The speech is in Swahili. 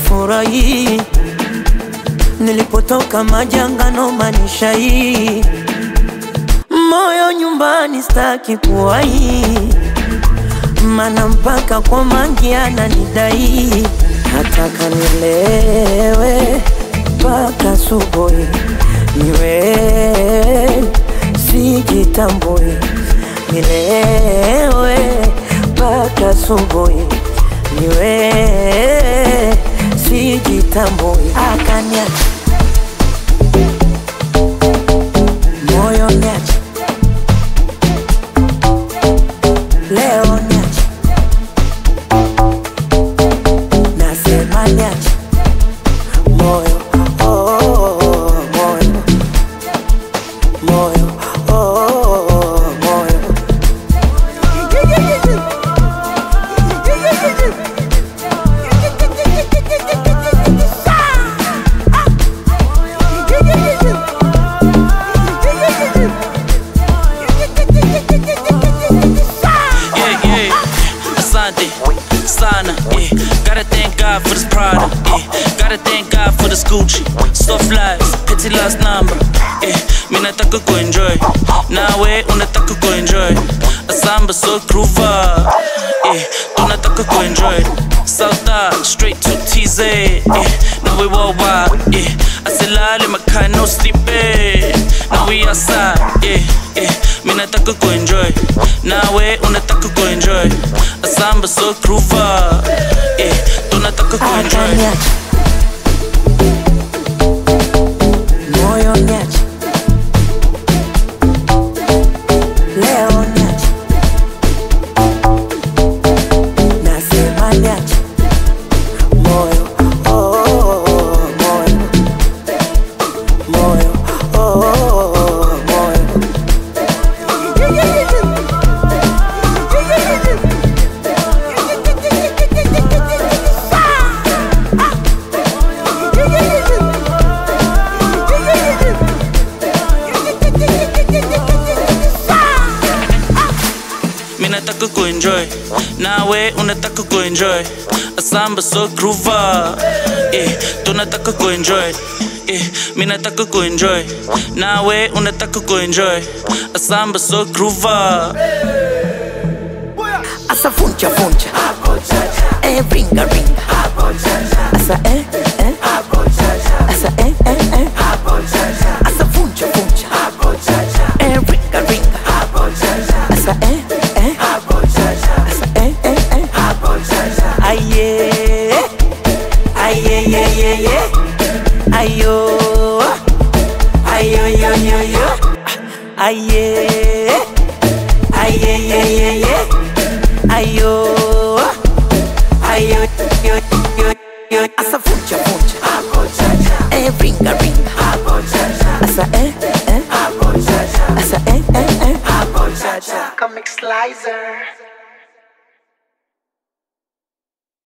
sifurahi. Nilipotoka majanga no manisha hii. Moyo nyumbani staki kuwahi, mana mpaka kwa mangi ananidai. Nataka nilewe mpaka asubuhi, niwe sijitambui. Nilewe mpaka asubuhi, niwe sijitambui. Akaniacha moyo niacha, leo niacha, nasema niacha. Moyo, oh, moyo, moyo, oh, moyo. Sana, yeah. Gotta thank God for this Prada, yeah. Gotta thank God for this Gucci. Soft lies, pity last number, yeah. Mimi nataka kuenjoy, nawe unataka kuenjoy. Asamba so groover, yeah. Tunataka kuenjoy. South straight to TZ, yeah. Now we worldwide, yeah. Asilale makai no sleeping. Now we outside, yeah, yeah. Mimi nataka kuenjoy, nawe unataka kuenjoy. Asamba so groover, yeah. Tunataka kuenjoy. Moyo niacha, leo niacha, nasema niacha. Moyo, oh, moyo, moyo, oh, moyo. Mimi nataka kuenjoy, nawe unataka kuenjoy. Asamba so groover, yeah. Tunataka kuenjoy, yeah. Mimi nataka kuenjoy, nawe unataka kuenjoy. Asamba so groover. Asa funcha funcha, ringa ringa. Asa asa asa funcha funcha, ringa ringa. Asa asa aye, aye ye ye ye, ayo, ayo yo yo yo, aye, aye ye ye ye, ayo, ayo yo yo yo. Asa funcha funcha, ringa ringa. Asa asa Comic Slicer.